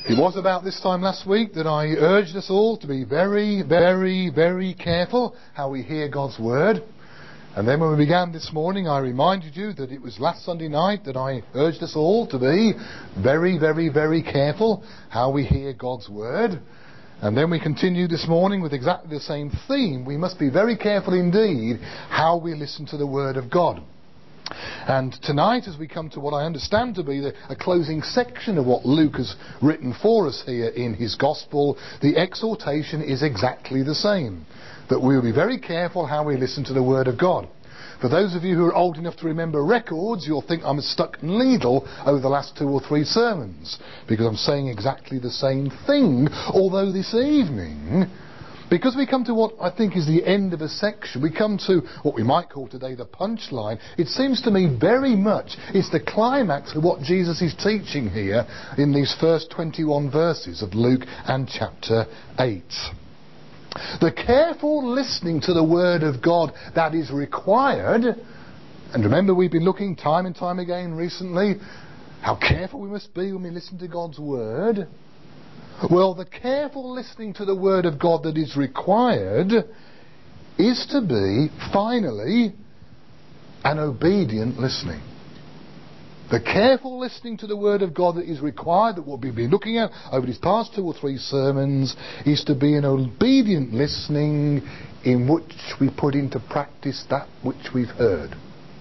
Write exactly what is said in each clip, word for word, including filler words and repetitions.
It was about this time last week that I urged us all to be very, very, very careful how we hear God's word. And then when we began this morning, I reminded you that it was last Sunday night that I urged us all to be very, very, very careful how we hear God's word. And then we continue this morning with exactly the same theme. We must be very careful indeed how we listen to the word of God. And tonight, as we come to what I understand to be the, a closing section of what Luke has written for us here in his Gospel, the exhortation is exactly the same. That we will be very careful how we listen to the Word of God. For those of you who are old enough to remember records, you'll think I'm a stuck needle over the last two or three sermons, because I'm saying exactly the same thing, although this evening, because we come to what I think is the end of a section, we come to what we might call today the punchline. It seems to me very much it's the climax of what Jesus is teaching here in these first twenty-one verses of Luke and chapter eight. The careful listening to the word of God that is required, and remember we've been looking time and time again recently how careful we must be when we listen to God's word. Well, the careful listening to the word of God that is required is to be, finally, an obedient listening. The careful listening to the word of God that is required, that we'll be looking at over these past two or three sermons, is to be an obedient listening in which we put into practice that which we've heard.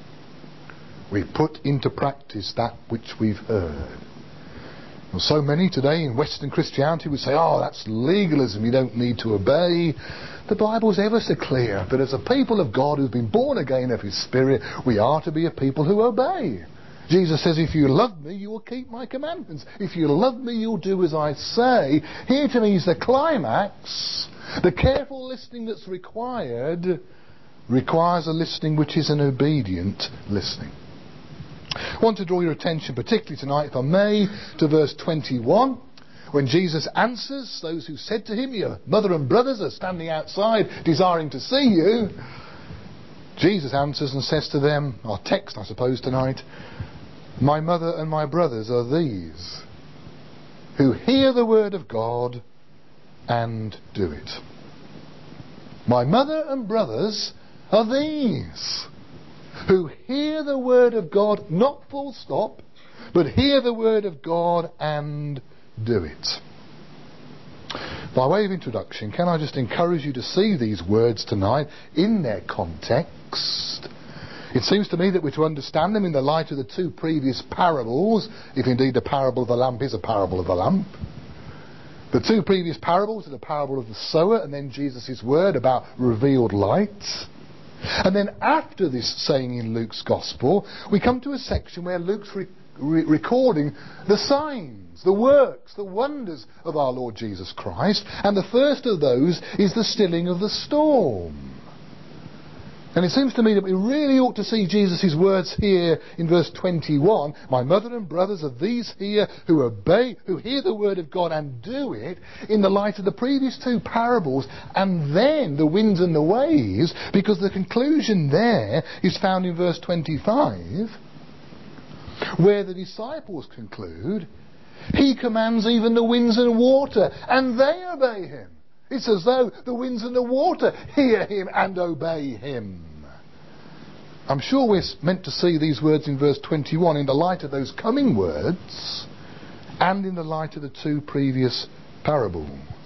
We put into practice that which we've heard. Well, so many today in Western Christianity would say, oh, that's legalism, you don't need to obey. The Bible's ever so clear that as a people of God who've been born again of His Spirit, we are to be a people who obey. Jesus says, if you love me, you will keep my commandments. If you love me, you'll do as I say. Here to me is the climax. The careful listening that's required requires a listening which is an obedient listening. I want to draw your attention particularly tonight, if I may, to verse twenty-one, when Jesus answers those who said to him, your mother and brothers are standing outside desiring to see you. Jesus answers and says to them, our text I suppose tonight, my mother and my brothers are these, who hear the word of God and do it. My mother and brothers are these, who hear the word of God, not full stop, but hear the word of God and do it. By way of introduction, can I just encourage you to see these words tonight in their context? It seems to me that we're to understand them in the light of the two previous parables, if indeed the parable of the lamp is a parable of the lamp. The two previous parables are the parable of the sower and then Jesus' word about revealed light. And then after this saying in Luke's Gospel, we come to a section where Luke's re- re- recording the signs, the works, the wonders of our Lord Jesus Christ. And the first of those is the stilling of the storm. And it seems to me that we really ought to see Jesus' words here in verse twenty-one. My mother and brothers are these here who obey, who hear the word of God and do it, in the light of the previous two parables and then the winds and the waves, because the conclusion there is found in verse twenty-five, where the disciples conclude, He commands even the winds and water, and they obey Him. It's as though the winds and the water hear Him and obey Him. I'm sure we're meant to see these words in verse twenty-one in the light of those coming words and in the light of the two previous parables.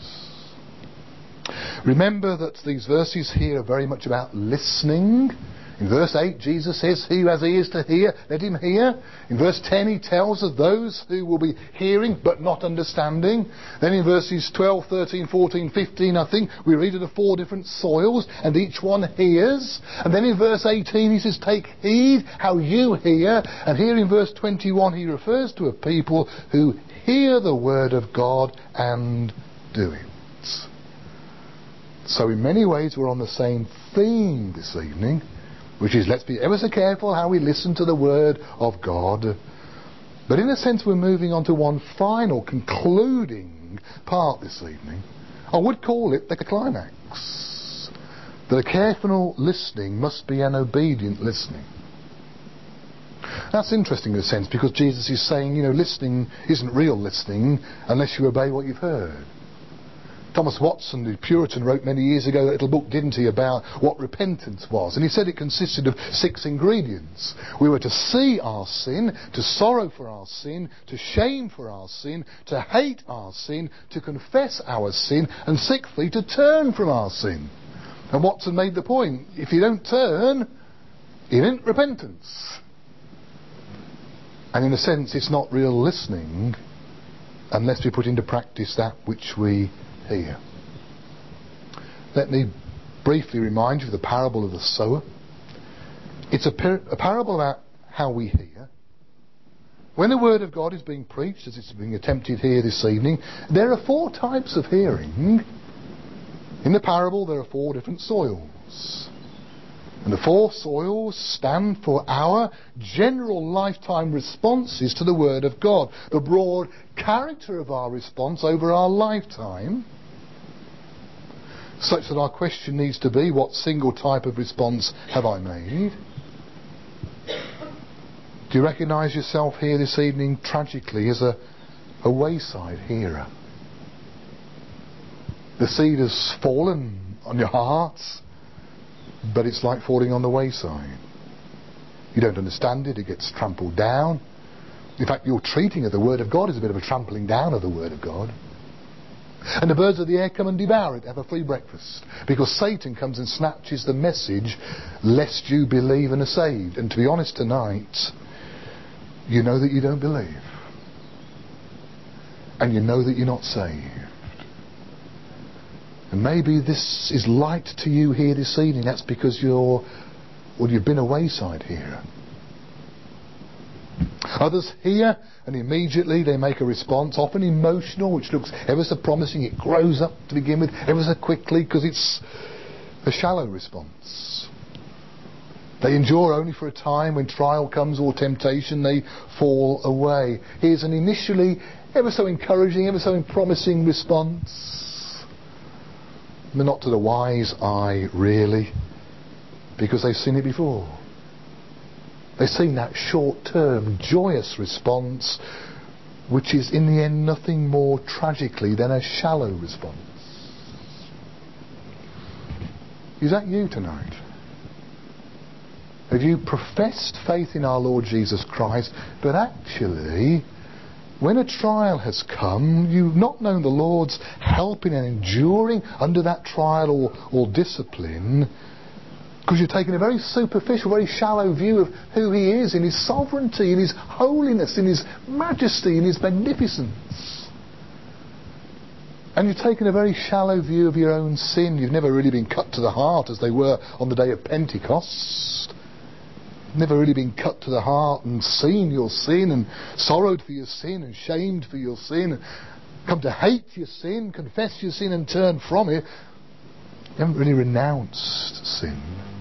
Remember that these verses here are very much about listening. In verse eight, Jesus says, he who has ears to hear, let him hear. In verse ten, he tells of those who will be hearing but not understanding. Then in verses twelve, thirteen, fourteen, fifteen, I think, we read of the four different soils, and each one hears. And then in verse eighteen, he says, take heed how you hear. And here in verse twenty-one, he refers to a people who hear the word of God and do it. So in many ways, we're on the same theme this evening, which is, let's be ever so careful how we listen to the word of God. But in a sense, we're moving on to one final, concluding part this evening. I would call it the climax. That a careful listening must be an obedient listening. That's interesting in a sense, because Jesus is saying, you know, listening isn't real listening unless you obey what you've heard. Thomas Watson, the Puritan, wrote many years ago a little book, didn't he, about what repentance was. And he said it consisted of six ingredients. We were to see our sin, to sorrow for our sin, to shame for our sin, to hate our sin, to confess our sin, and sixthly, to turn from our sin. And Watson made the point, if you don't turn, it ain't repentance. And in a sense, it's not real listening unless we put into practice that which we hear. Let me briefly remind you of the parable of the sower. It's a, par- a parable about how we hear. When the word of God is being preached, as it's being attempted here this evening, there are four types of hearing. In the parable there are four different soils. And the four soils stand for our general lifetime responses to the Word of God. The broad character of our response over our lifetime, such that our question needs to be, what single type of response have I made? Do you recognise yourself here this evening tragically as a, a wayside hearer? The seed has fallen on your hearts, but it's like falling on the wayside. You don't understand it, it gets trampled down. In fact, your treating of the Word of God is a bit of a trampling down of the Word of God. And the birds of the air come and devour it, have a free breakfast. Because Satan comes and snatches the message, lest you believe and are saved. And to be honest tonight, you know that you don't believe. And you know that you're not saved. And maybe this is light to you here this evening. That's because you're, well, you've been a wayside hearer. Others hear and immediately they make a response, often emotional, which looks ever so promising. It grows up to begin with ever so quickly because it's a shallow response. They endure only for a time. When trial comes or temptation, they fall away. Here's an initially ever so encouraging, ever so promising response. But not to the wise eye, really, because they've seen it before. They've seen that short-term, joyous response, which is in the end nothing more tragically than a shallow response. Is that you tonight? Have you professed faith in our Lord Jesus Christ, but actually, when a trial has come, you've not known the Lord's helping and enduring under that trial or, or discipline, because you've taken a very superficial, very shallow view of who He is in His sovereignty, in His holiness, in His majesty, in His magnificence. And you've taken a very shallow view of your own sin. You've never really been cut to the heart as they were on the day of Pentecost. Never really been cut to the heart and seen your sin and sorrowed for your sin and shamed for your sin and come to hate your sin, confess your sin and turn from it. You haven't really renounced sin.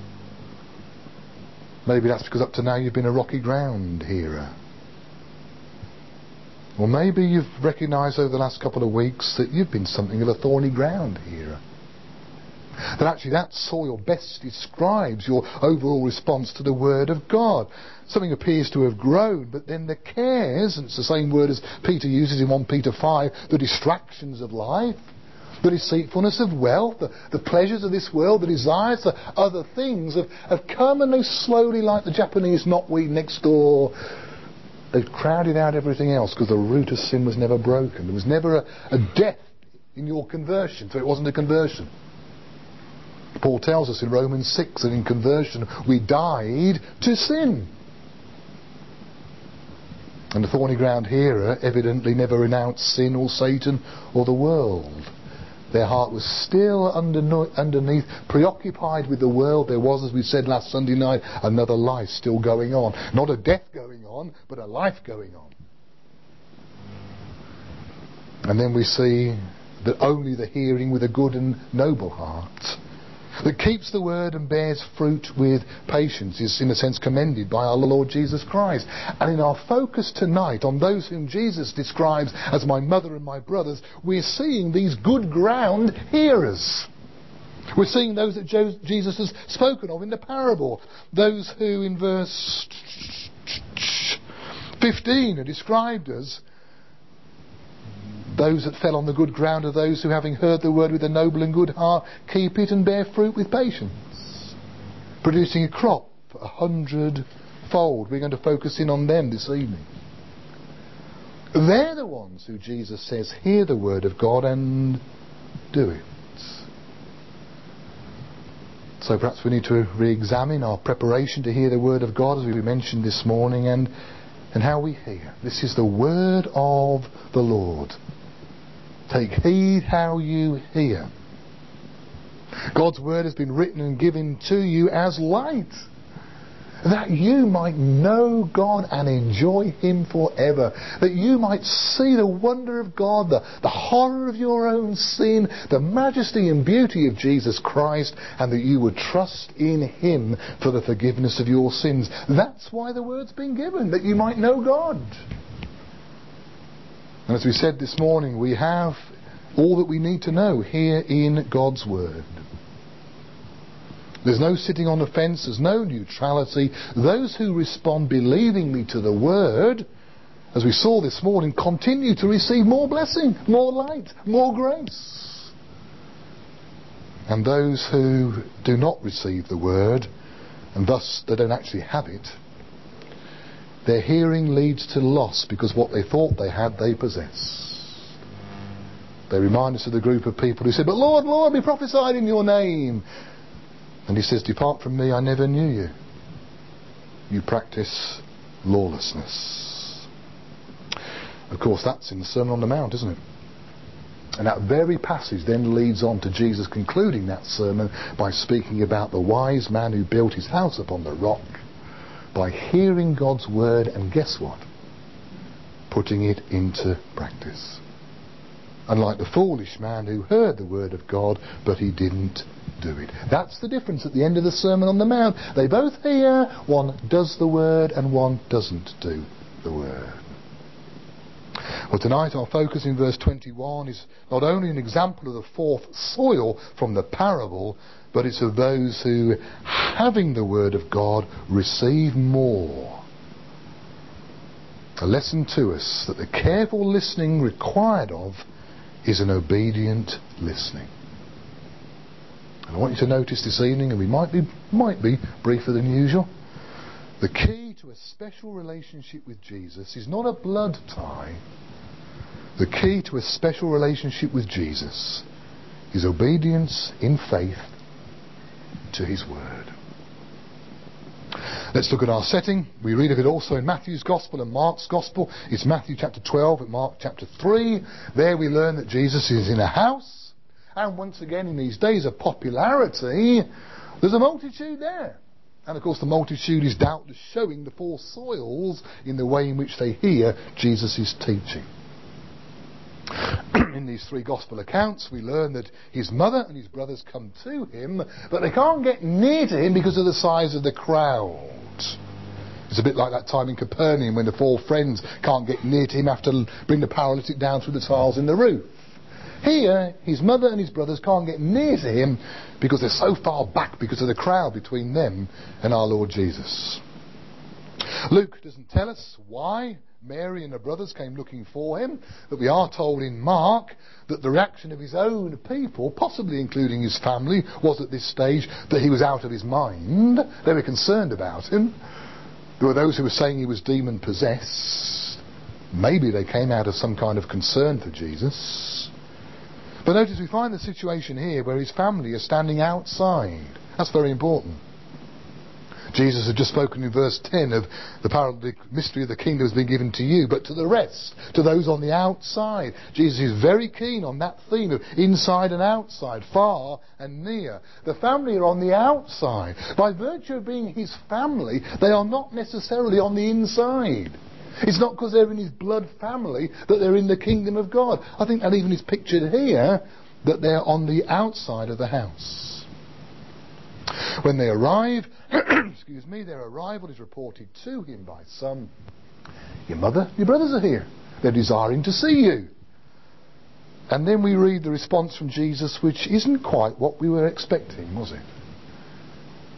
Maybe that's because up to now you've been a rocky ground hearer. Or maybe you've recognised over the last couple of weeks that you've been something of a thorny ground hearer. That actually that soil best describes your overall response to the Word of God. Something appears to have grown, but then the cares, and it's the same word as Peter uses in First Peter five, the distractions of life, the deceitfulness of wealth, the, the pleasures of this world, the desires for other things have, have come, and they slowly, like the Japanese knotweed next door, they've crowded out everything else because the root of sin was never broken. There was never a, a death in your conversion, so it wasn't a conversion. Paul tells us in Romans six that in conversion we died to sin. And the thorny ground hearer evidently never renounced sin or Satan or the world. Their heart was still underneath, preoccupied with the world. There was, as we said last Sunday night, another life still going on. Not a death going on, but a life going on. And then we see that only the hearing with a good and noble heart that keeps the word and bears fruit with patience is in a sense commended by our Lord Jesus Christ. And in our focus tonight on those whom Jesus describes as my mother and my brothers, we're seeing these good ground hearers. We're seeing those that Jesus has spoken of in the parable. Those who in verse fifteen are described as those that fell on the good ground are those who, having heard the word with a noble and good heart, keep it and bear fruit with patience, producing a crop a hundredfold. We're going to focus in on them this evening. They're the ones who Jesus says hear the word of God and do it. So perhaps we need to re-examine our preparation to hear the word of God, as we mentioned this morning, and, and how we hear. This is the word of the Lord. Take heed how you hear. God's word has been written and given to you as light, that you might know God and enjoy Him forever, that you might see the wonder of God, the, the horror of your own sin, the majesty and beauty of Jesus Christ, and that you would trust in Him for the forgiveness of your sins. That's why the word's been given, that you might know God. And as we said this morning, we have all that we need to know here in God's word. There's no sitting on the fence, there's no neutrality. Those who respond believingly to the word, as we saw this morning, continue to receive more blessing, more light, more grace. And those who do not receive the word, and thus they don't actually have it, their hearing leads to loss, because what they thought they had, they possess. They remind us of the group of people who said, "But Lord, Lord, we prophesied in your name." And He says, "Depart from me, I never knew you. You practice lawlessness." Of course, that's in the Sermon on the Mount, isn't it? And that very passage then leads on to Jesus concluding that sermon by speaking about the wise man who built his house upon the rock, by hearing God's word and, guess what? Putting it into practice. Unlike the foolish man who heard the word of God, but he didn't do it. That's the difference at the end of the Sermon on the Mount. They both hear, one does the word and one doesn't do the word. Well, tonight our focus in verse twenty-one is not only an example of the fourth soil from the parable, but it's of those who, having the word of God, receive more. A lesson to us that the careful listening required of is an obedient listening. And I want you to notice this evening, and we might be might be briefer than usual, the key to a special relationship with Jesus is not a blood tie. The key to a special relationship with Jesus is obedience in faith to His word. Let's look at our setting. We read of it also in Matthew's Gospel and Mark's Gospel. It's Matthew chapter twelve and Mark chapter three. There we learn that Jesus is in a house. And once again, in these days of popularity, there's a multitude there. And of course the multitude is doubtless showing the four soils in the way in which they hear Jesus' teaching. In these three gospel accounts we learn that his mother and his brothers come to him, but they can't get near to him because of the size of the crowd. It's a bit like that time in Capernaum when the four friends can't get near to him, have to bring the paralytic down through the tiles in the roof. Here, his mother and his brothers can't get near to him because they're so far back because of the crowd between them and our Lord Jesus. Luke doesn't tell us why Mary and her brothers came looking for him, but we are told in Mark that the reaction of his own people, possibly including his family, was at this stage that he was out of his mind. They were concerned about him. There were those who were saying he was demon possessed. Maybe they came out of some kind of concern for Jesus. But notice we find the situation here where his family are standing outside. That's very important. Jesus had just spoken in verse ten of the parable, the mystery of the kingdom has been given to you, but to the rest, to those on the outside. Jesus is very keen on that theme of inside and outside, far and near. The family are on the outside. By virtue of being his family, they are not necessarily on the inside. It's not because they're in his blood family that they're in the kingdom of God. I think that even is pictured here, that they're on the outside of the house. When they arrive, excuse me, their arrival is reported to him by some. Your mother, your brothers are here. They're desiring to see you. And then we read the response from Jesus, which isn't quite what we were expecting, was it?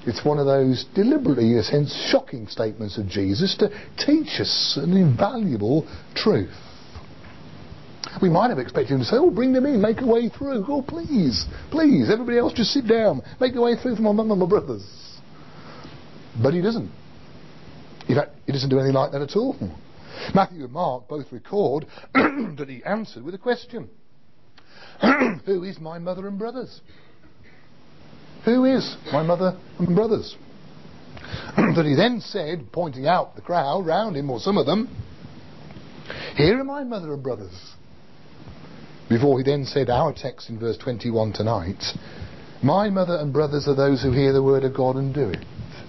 It's one of those deliberately, in a sense, shocking statements of Jesus to teach us an invaluable truth. We might have expected him to say, oh, bring them in, make a way through. Oh, please, please, everybody else just sit down. Make a way through for my mum and my brothers. But he doesn't. In fact, he doesn't do anything like that at all. Matthew and Mark both record that he answered with a question. Who is my mother and brothers? Who is my mother and brothers? That he then said, pointing out the crowd round him, or some of them, here are my mother and brothers. Before he then said our text in verse twenty-one tonight, my mother and brothers are those who hear the word of God and do it.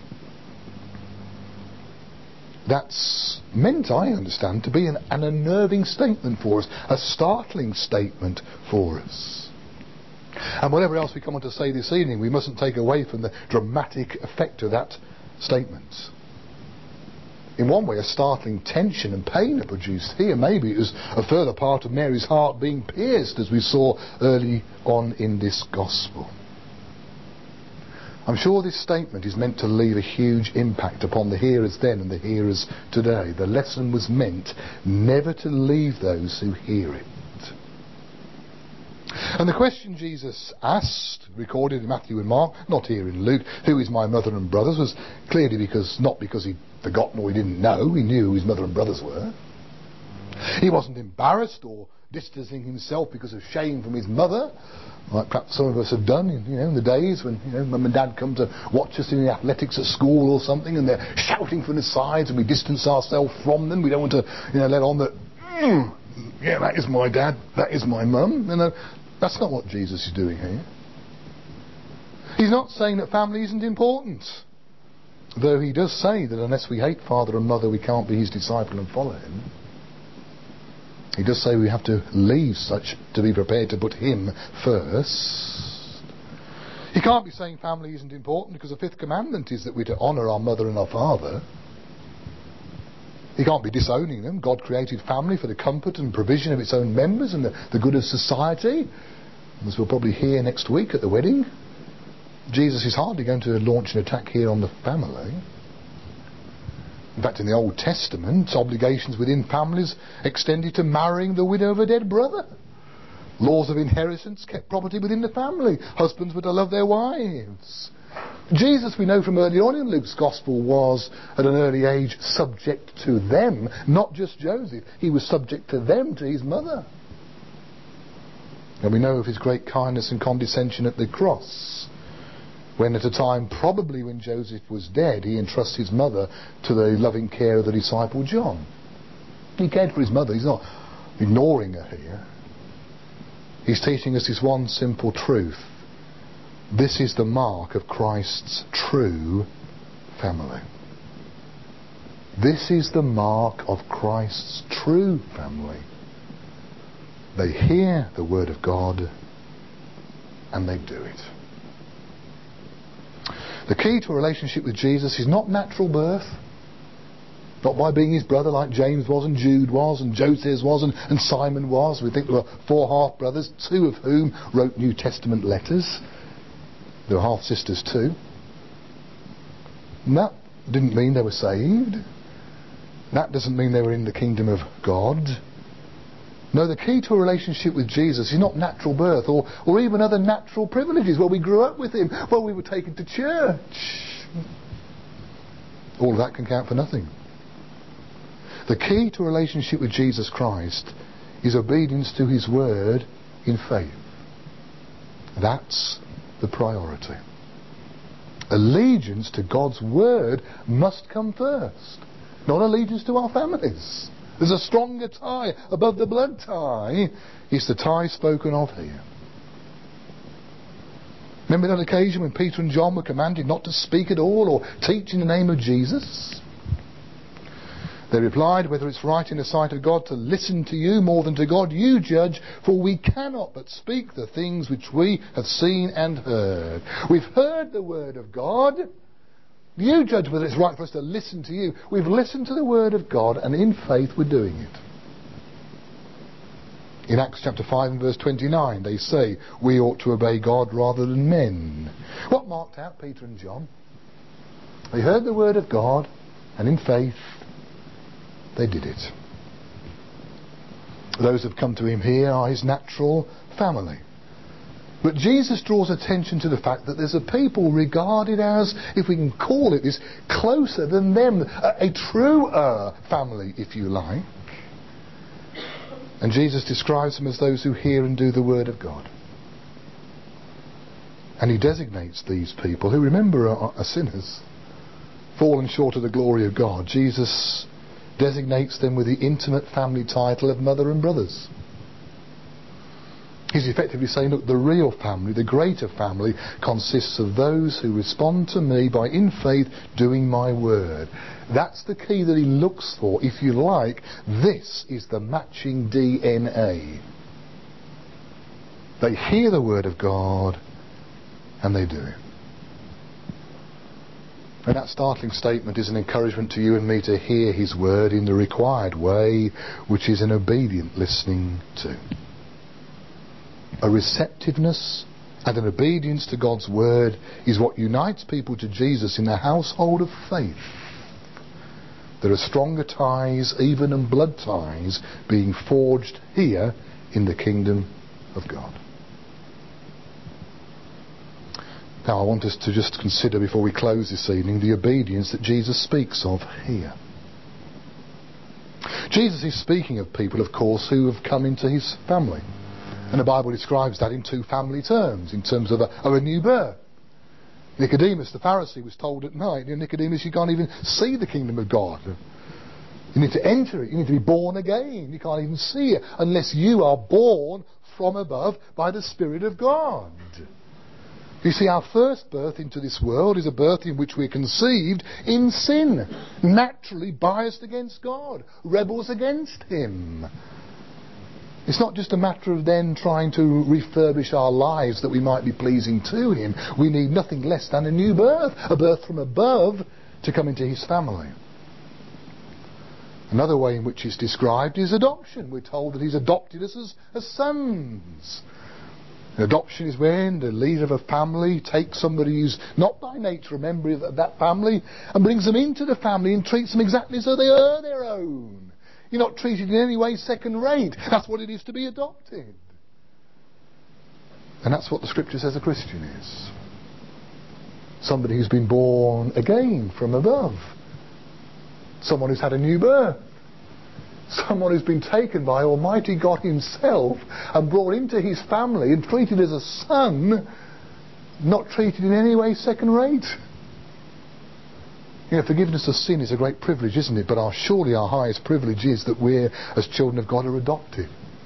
That's meant, I understand, to be an, an unnerving statement for us, a startling statement for us. And whatever else we come on to say this evening, we mustn't take away from the dramatic effect of that statement. In one way, a startling tension and pain are produced here. Maybe it was a further part of Mary's heart being pierced, as we saw early on in this gospel. I'm sure this statement is meant to leave a huge impact upon the hearers then and the hearers today. The lesson was meant never to leave those who hear it. And the question Jesus asked, recorded in Matthew and Mark, not here in Luke, who is my mother and brothers, was clearly because, not because he'd forgotten or he didn't know, he knew who his mother and brothers were. He wasn't embarrassed or distancing himself because of shame from his mother, like perhaps some of us have done in, you know, in the days when, you know, mum and dad come to watch us in the athletics at school or something, and they're shouting from the sides, and we distance ourselves from them. We don't want to, you know, let on that, mm, yeah, that is my dad, that is my mum. You know, that's not what Jesus is doing here. He's not saying that family isn't important, though he does say that unless we hate father and mother, we can't be his disciple and follow him. He does say we have to leave such to be prepared to put him first. He can't be saying family isn't important because the fifth commandment is that we're to honour our mother and our father. He can't be disowning them. God created family for the comfort and provision of its own members and the, the good of society. As we'll probably hear next week at the wedding, Jesus is hardly going to launch an attack here on the family. In fact, in the Old Testament, obligations within families extended to marrying the widow of a dead brother. Laws of inheritance kept property within the family. Husbands were to love their wives. Jesus, we know from early on in Luke's Gospel, was at an early age subject to them, not just Joseph. He was subject to them, to his mother. And we know of his great kindness and condescension at the cross, when at a time probably when Joseph was dead, he entrusts his mother to the loving care of the disciple John. He cared for his mother. He's not ignoring her here. He's teaching us this one simple truth. This is the mark of Christ's true family. This is the mark of Christ's true family. They hear the word of God and they do it. The key to a relationship with Jesus is not natural birth, not by being his brother like James was and Jude was and Joseph was and, and Simon was. We think there were four half brothers, two of whom wrote New Testament letters. There were half sisters too. And that didn't mean they were saved. That doesn't mean they were in the kingdom of God. No, the key to a relationship with Jesus is not natural birth or, or even other natural privileges. Well, we grew up with him. Well, we were taken to church. All of that can count for nothing. The key to a relationship with Jesus Christ is obedience to his word in faith. That's the priority. Allegiance to God's word must come first, not allegiance to our families. There's a stronger tie above the blood tie. It's the tie spoken of here. Remember that occasion when Peter and John were commanded not to speak at all or teach in the name of Jesus? They replied, whether it's right in the sight of God to listen to you more than to God, you judge, for we cannot but speak the things which we have seen and heard. We've heard the word of God. You judge whether it's right for us to listen to you. We've listened to the word of God and in faith we're doing it. In Acts chapter five and verse twenty-nine they say we ought to obey God rather than men. What marked out Peter and John? They heard the word of God, and in faith, they did it. Those who have come to him here are his natural family. But Jesus draws attention to the fact that there's a people regarded as, if we can call it this, closer than them, a, a truer family, if you like. And Jesus describes them as those who hear and do the word of God. And he designates these people, who remember are, are sinners, fallen short of the glory of God. Jesus designates them with the intimate family title of mother and brothers. He's effectively saying, look, the real family, the greater family, consists of those who respond to me by, in faith, doing my word. That's the key that he looks for. If you like, this is the matching D N A. They hear the word of God and they do it. And that startling statement is an encouragement to you and me to hear his word in the required way, which is an obedient listening to. A receptiveness and an obedience to God's word is what unites people to Jesus in the household of faith. There are stronger ties, even and blood ties, being forged here in the kingdom of God. Now I want us to just consider, before we close this evening, the obedience that Jesus speaks of here. Jesus is speaking of people, of course, who have come into his family. And the Bible describes that in two family terms, in terms of a, of a new birth. Nicodemus, the Pharisee, was told at night, Nicodemus, you can't even see the kingdom of God. You need to enter it. You need to be born again. You can't even see it unless you are born from above by the Spirit of God. You see, our first birth into this world is a birth in which we're conceived in sin, naturally biased against God, rebels against him. It's not just a matter of then trying to refurbish our lives that we might be pleasing to him. We need nothing less than a new birth, a birth from above, to come into his family. Another way in which it's described is adoption. We're told that he's adopted us as, as sons. Adoption is when the leader of a family takes somebody who's not by nature a member of that family and brings them into the family and treats them exactly as though they are their own. You're not treated in any way second rate. That's what it is to be adopted. And that's what the scripture says a Christian is. Somebody who's been born again from above. Someone who's had a new birth. Someone who's been taken by Almighty God himself and brought into his family and treated as a son, not treated in any way second rate. You know, forgiveness of sin is a great privilege, isn't it? But our, surely our highest privilege is that we're, as children of God, are adopted.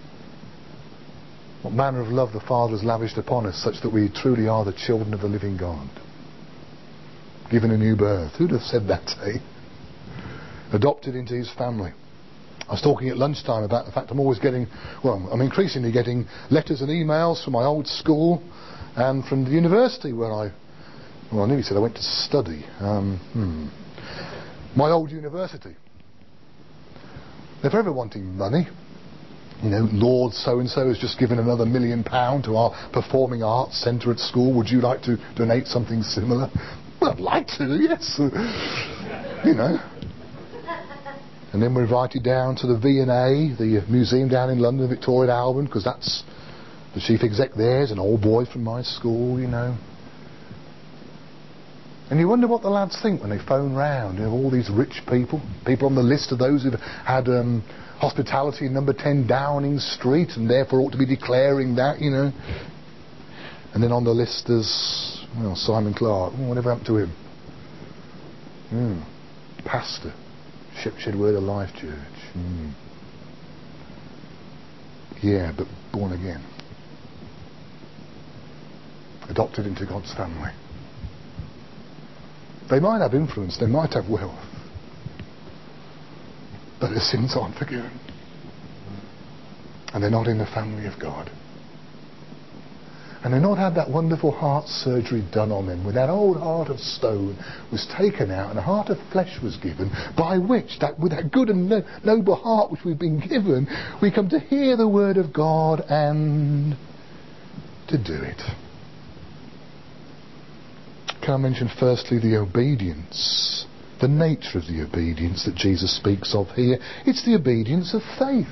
What manner of love the Father has lavished upon us, such that we truly are the children of the living God. Given a new birth. Who'd have said that, eh? Adopted into his family. I was talking at lunchtime about the fact I'm always getting, well, I'm increasingly getting letters and emails from my old school and from the university where I, well, I nearly said I went to study. Um, hmm. My old university. They're forever wanting money. You know, Lord so-and-so has just given another million pound to our performing arts centre at school. Would you like to donate something similar? Well, I'd like to, yes. You know. And then we're invited down to the V and A, the museum down in London, Victoria and Albert, because that's the chief exec there's an old boy from my school, you know. And you wonder what the lads think when they phone round. You know, all these rich people, people on the list of those who've had um, hospitality in number ten Downing Street and therefore ought to be declaring that, you know. And then on the list there's, well, Simon Clark. Oh, whatever happened to him? Mm. Pastor. Shipshed Word of Life Church. Mm. Yeah, but born again. Adopted into God's family. They might have influence, they might have wealth, but their sins aren't forgiven. And they're not in the family of God. And they've not had that wonderful heart surgery done on them, where that old heart of stone was taken out and a heart of flesh was given, by which, that with that good and no, noble heart which we've been given, we come to hear the word of God and to do it. Can I mention firstly the obedience, the nature of the obedience that Jesus speaks of here? It's the obedience of faith.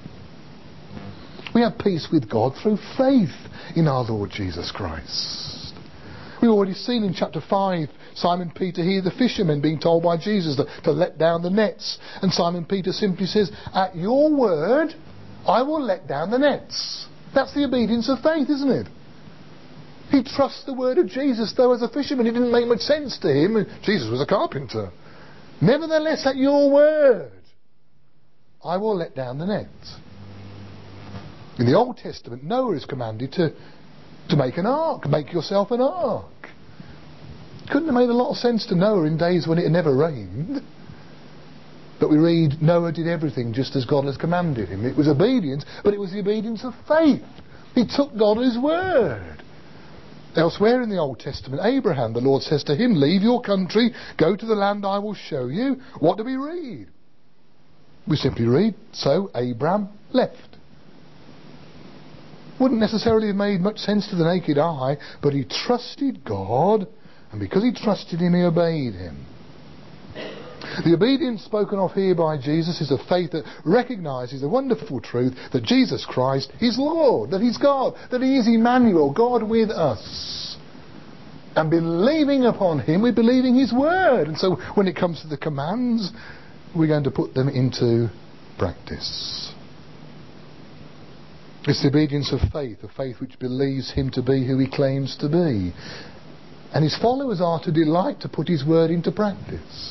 We have peace with God through faith in our Lord Jesus Christ. We've already seen in chapter five, Simon Peter here, the fishermen, being told by Jesus to, to let down the nets. And Simon Peter simply says, at your word, I will let down the nets. That's the obedience of faith, isn't it? He trusts the word of Jesus, though as a fisherman it didn't make much sense to him. Jesus was a carpenter. Nevertheless, at your word, I will let down the net. In the Old Testament, Noah is commanded to, to make an ark, make yourself an ark. Couldn't have made a lot of sense to Noah in days when it had never rained. But we read Noah did everything just as God has commanded him. It was obedience, but it was the obedience of faith. He took God at his word. Elsewhere in the Old Testament, Abraham, the Lord says to him, leave your country, go to the land I will show you. What do we read? We simply read, so Abram left. Wouldn't necessarily have made much sense to the naked eye, but he trusted God, and because he trusted him, he obeyed him. The obedience spoken of here by Jesus is a faith that recognises the wonderful truth that Jesus Christ is Lord, that he's God, that he is Emmanuel, God with us. And believing upon him, we're believing his word. And so when it comes to the commands, we're going to put them into practice. It's the obedience of faith, a faith which believes him to be who he claims to be. And his followers are to delight to put his word into practice.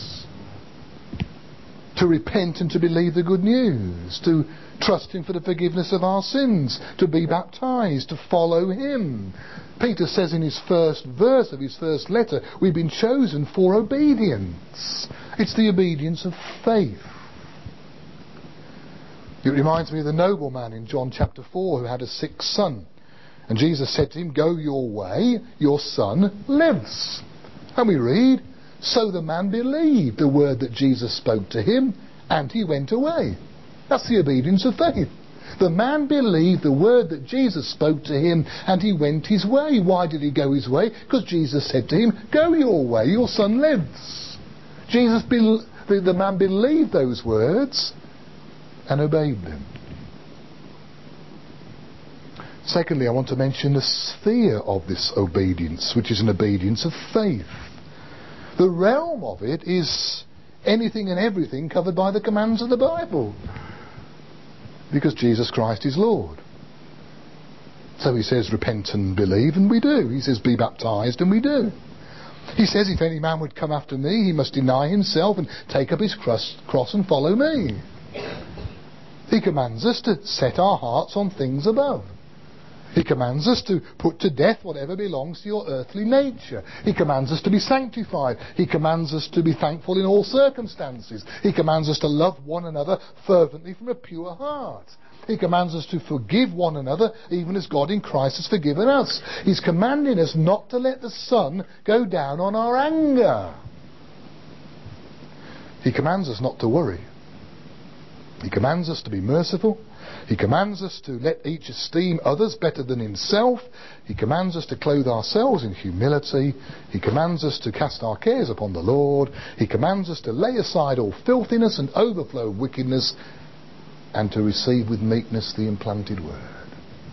To repent and to believe the good news, to trust him for the forgiveness of our sins, to be baptized, to follow him. Peter says in his first verse of his first letter, we've been chosen for obedience. It's the obedience of faith. It reminds me of the nobleman in John chapter four who had a sick son. And Jesus said to him, go your way, your son lives. And we read, so the man believed the word that Jesus spoke to him, and he went away. That's the obedience of faith. The man believed the word that Jesus spoke to him, and he went his way. Why did he go his way? Because Jesus said to him, go your way, your son lives. Jesus, be- the man believed those words and obeyed them. Secondly, I want to mention the sphere of this obedience, which is an obedience of faith. The realm of it is anything and everything covered by the commands of the Bible. Because Jesus Christ is Lord. So he says, repent and believe, and we do. He says, be baptized, and we do. He says, if any man would come after me, he must deny himself and take up his cross and follow me. He commands us to set our hearts on things above. He commands us to put to death whatever belongs to your earthly nature. He commands us to be sanctified. He commands us to be thankful in all circumstances. He commands us to love one another fervently from a pure heart. He commands us to forgive one another even as God in Christ has forgiven us. He's commanding us not to let the sun go down on our anger. He commands us not to worry. He commands us to be merciful. He commands us to let each esteem others better than himself. He commands us to clothe ourselves in humility. He commands us to cast our cares upon the Lord. He commands us to lay aside all filthiness and overflow of wickedness, and to receive with meekness the implanted word.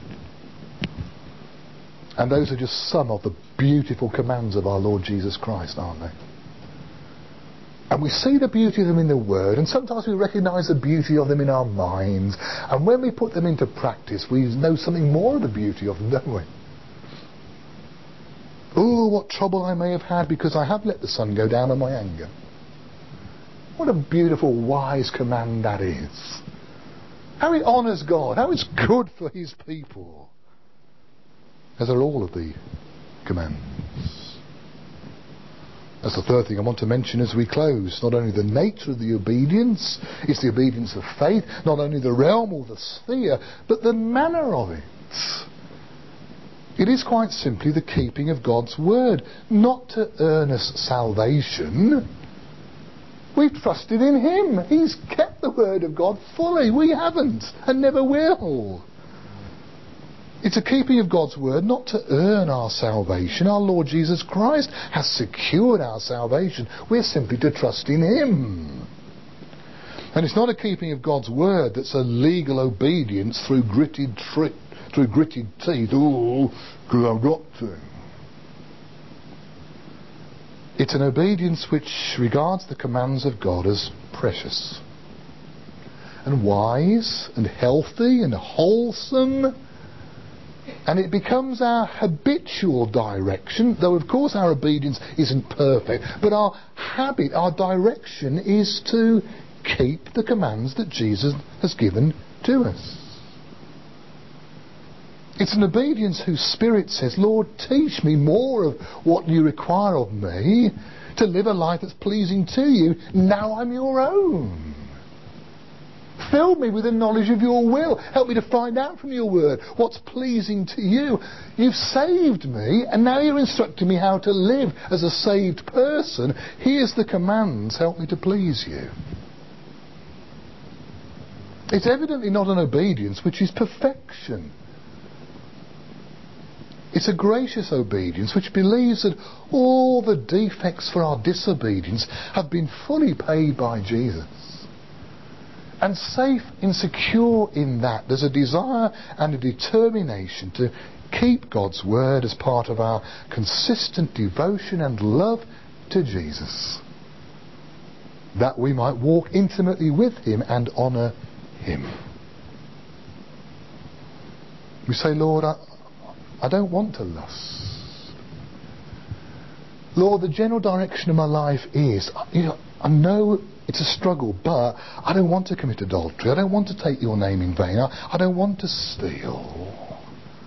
And those are just some of the beautiful commands of our Lord Jesus Christ, aren't they? And we see the beauty of them in the Word, and sometimes we recognise the beauty of them in our minds. And when we put them into practice, we know something more of the beauty of them, don't we? Oh, what trouble I may have had because I have let the sun go down on my anger. What a beautiful, wise command that is. How it honours God, how it's good for his people. As are all of the commands. That's the third thing I want to mention as we close. Not only the nature of the obedience, it's the obedience of faith, not only the realm or the sphere, but the manner of it. It is quite simply the keeping of God's word, not to earn us salvation. We've trusted in him. He's kept the word of God fully. We haven't, and never will. It's a keeping of God's word, not to earn our salvation. Our Lord Jesus Christ has secured our salvation. We're simply to trust in Him. And it's not a keeping of God's word that's a legal obedience through gritted, tri- through gritted teeth. Oh, because I've got to. It's an obedience which regards the commands of God as precious and wise and healthy and wholesome. And it becomes our habitual direction, though of course our obedience isn't perfect, but our habit, our direction is to keep the commands that Jesus has given to us. It's an obedience whose spirit says, Lord, teach me more of what you require of me to live a life that's pleasing to you. Now I'm your own. Fill me with the knowledge of your will. Help me to find out from your word what's pleasing to you. You've saved me, and now you're instructing me how to live as a saved person. Here's the commands. Help me to please you. It's evidently not an obedience which is perfection. It's a gracious obedience which believes that all the defects for our disobedience have been fully paid by Jesus. And safe and secure in that, there's a desire and a determination to keep God's word as part of our consistent devotion and love to Jesus, that we might walk intimately with Him and honour Him. We say, Lord, I, I don't want to lust. Lord, the general direction of my life is, you know, I know it's a struggle, but I don't want to commit adultery. I don't want to take your name in vain. I, I don't want to steal.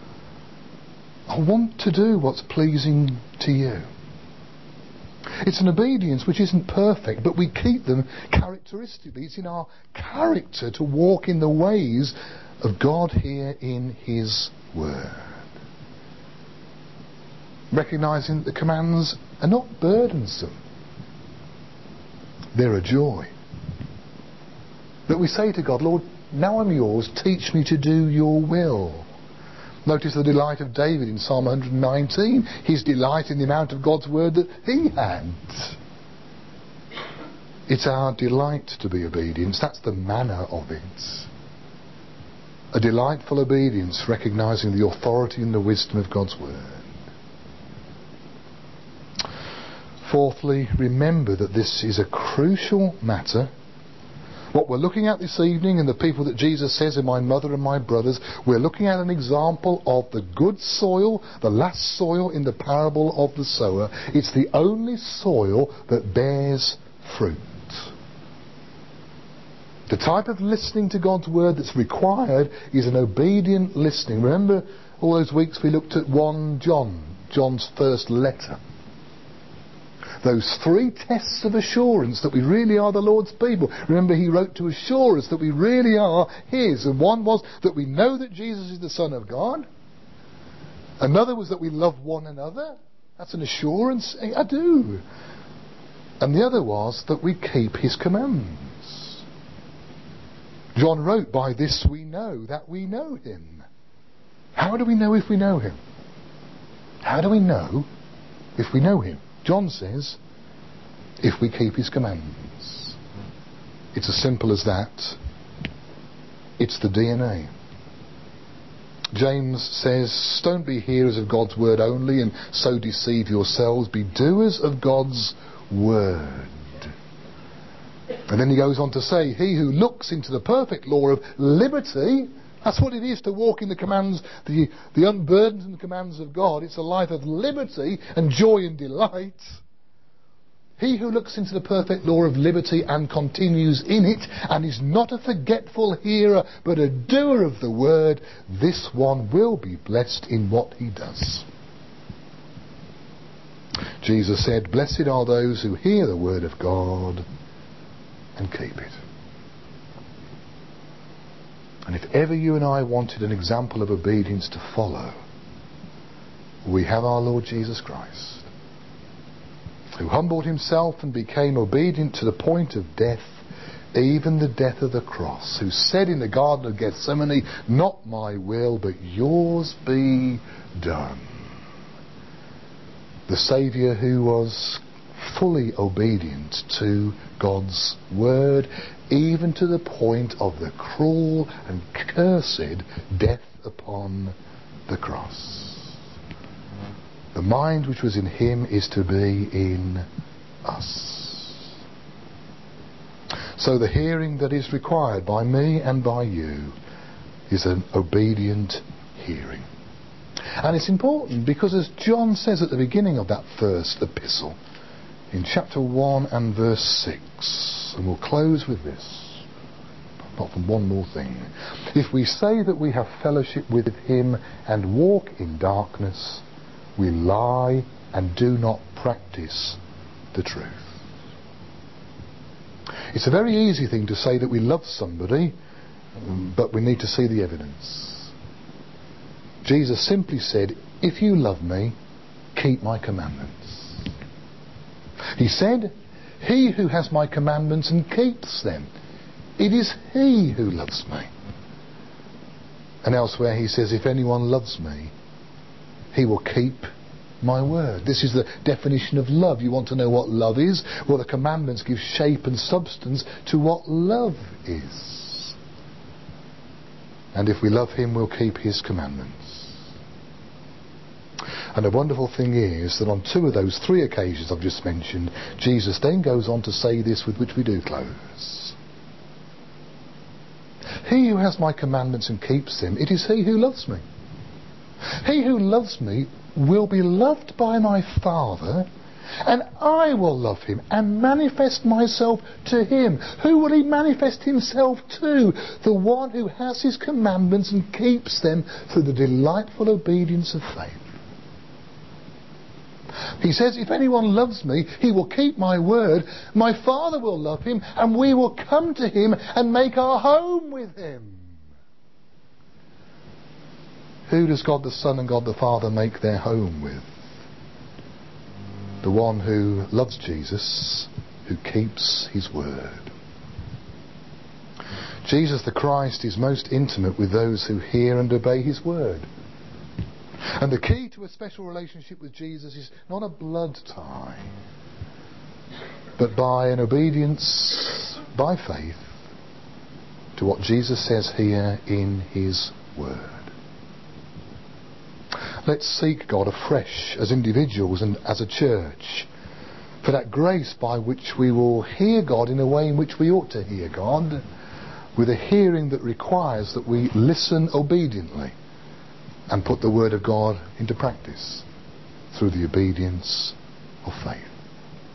I want to do what's pleasing to you. It's an obedience which isn't perfect, but we keep them characteristically. It's in our character to walk in the ways of God here in His Word. Recognising that the commands are not burdensome. They're a joy. That we say to God, Lord, now I'm yours, teach me to do your will. Notice the delight of David in Psalm one nineteen. His delight in the amount of God's word that he had. It's our delight to be obedience. That's the manner of it. A delightful obedience, recognising the authority and the wisdom of God's word. Fourthly, remember that this is a crucial matter. What we're looking at this evening, and the people that Jesus says are my mother and my brothers, we're looking at an example of the good soil, the last soil in the parable of the sower. It's the only soil that bears fruit. The type of listening to God's word that's required is an obedient listening. Remember all those weeks we looked at First John, John's first letter. Those three tests of assurance that we really are the Lord's people. Remember, he wrote to assure us that we really are His. And one was that we know that Jesus is the Son of God. Another was that we love one another. That's an assurance. I do. And the other was that we keep His commands. John wrote, by this we know that we know Him. How do we know if we know Him? How do we know if we know Him? John says, if we keep His commands. It's as simple as that. It's the D N A. James says, don't be hearers of God's word only and so deceive yourselves. Be doers of God's word. And then he goes on to say, he who looks into the perfect law of liberty, that's what it is to walk in the commands, the, the unburdened commands of God. It's a life of liberty and joy and delight. He who looks into the perfect law of liberty and continues in it and is not a forgetful hearer but a doer of the word, this one will be blessed in what he does. Jesus said, blessed are those who hear the word of God and keep it. And if ever you and I wanted an example of obedience to follow, we have our Lord Jesus Christ, who humbled himself and became obedient to the point of death, even the death of the cross, who said in the Garden of Gethsemane, "Not my will, but yours be done." The Saviour who was fully obedient to God's word, even to the point of the cruel and cursed death upon the cross. The mind which was in him is to be in us. So the hearing that is required by me and by you is an obedient hearing. And it's important because, as John says at the beginning of that first epistle, in chapter one and verse six, and we'll close with this, apart from one more thing: if we say that we have fellowship with him and walk in darkness, we lie and do not practice the truth. It's a very easy thing to say that we love somebody, but we need to see the evidence. Jesus simply said, "If you love me, keep my commandments." He said, "He who has my commandments and keeps them, it is he who loves me." And elsewhere he says, "If anyone loves me, he will keep my word." This is the definition of love. You want to know what love is? Well, the commandments give shape and substance to what love is. And if we love him, we'll keep his commandments. And the wonderful thing is that on two of those three occasions I've just mentioned, Jesus then goes on to say this, with which we do close: "He who has my commandments and keeps them, it is he who loves me. He who loves me will be loved by my Father, and I will love him and manifest myself to him." Who will he manifest himself to? The one who has his commandments and keeps them through the delightful obedience of faith. He says, "If anyone loves me, he will keep my word. My Father will love him, and we will come to him and make our home with him." Who does God the Son and God the Father make their home with? The one who loves Jesus, who keeps his word. Jesus the Christ is most intimate with those who hear and obey his word. And the key to a special relationship with Jesus is not a blood tie, but by an obedience by faith to what Jesus says here in his word. Let's seek God afresh as individuals and as a church for that grace by which we will hear God in a way in which we ought to hear God, with a hearing that requires that we listen obediently and put the word of God into practice through the obedience of faith.